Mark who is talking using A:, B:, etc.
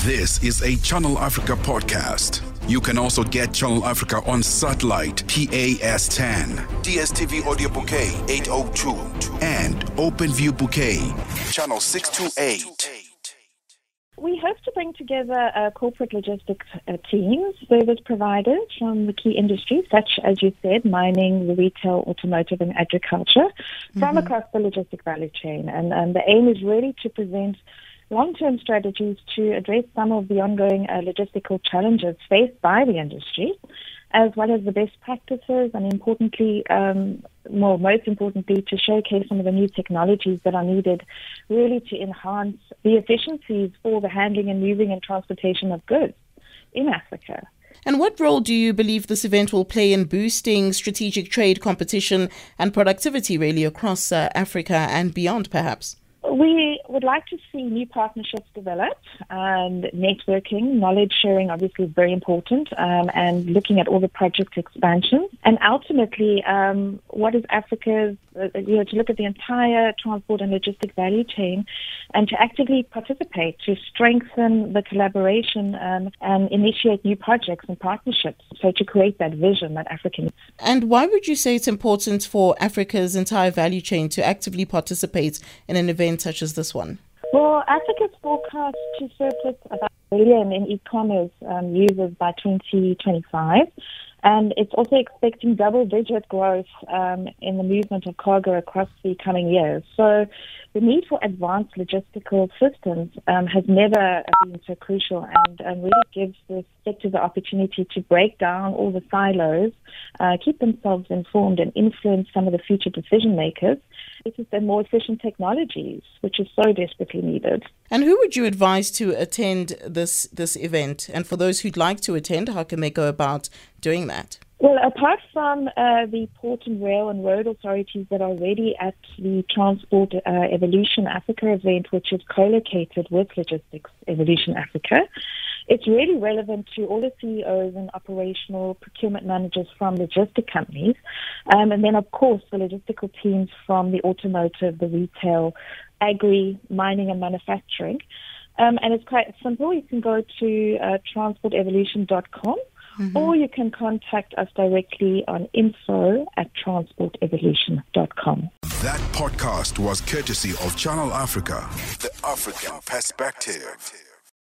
A: This is a Channel Africa podcast. You can also get Channel Africa on satellite PAS10, DSTV Audio Bouquet 802, and OpenView Bouquet Channel 628.
B: We hope to bring together corporate logistics teams, service providers from the key industries, such as you said, mining, the retail, automotive, and agriculture, from across the logistic value chain. And the aim is really to present long-term strategies to address some of the ongoing logistical challenges faced by the industry, as well as the best practices, and importantly, most importantly, to showcase some of the new technologies that are needed really to enhance the efficiencies for the handling and moving and transportation of goods in Africa.
C: And what role do you believe this event will play in boosting strategic trade competition and productivity really across Africa and beyond, perhaps?
B: We would like to see new partnerships develop, and networking, knowledge sharing obviously is very important, and looking at all the project expansions. And ultimately, what is Africa's, to look at the entire transport and logistic value chain and to actively participate to strengthen the collaboration and initiate new projects and partnerships, so to create that vision that Africa needs.
C: And why would you say it's important for Africa's entire value chain to actively participate in an event such as this one?
B: Well, Africa's forecast to surplus about 1 billion in e-commerce users by 2025. And it's also expecting double-digit growth in the movement of cargo across the coming years. So the need for advanced logistical systems has never been so crucial, and really gives the sector the opportunity to break down all the silos, keep themselves informed, and influence some of the future decision makers. This is the more efficient technologies, which is so desperately needed.
C: And who would you advise to attend this event? And for those who'd like to attend, how can they go about doing that?
B: Well, apart from the port and rail and road authorities that are already at the Transport Evolution Africa event, which is co-located with Logistics Evolution Africa, it's really relevant to all the CEOs and operational procurement managers from logistic companies, and then, of course, the logistical teams from the automotive, the retail, agri, mining, and manufacturing. And it's quite simple. You can go to transportevolution.com. Or you can contact us directly on info@transportevolution.com.
A: That podcast was courtesy of Channel Africa, the African perspective.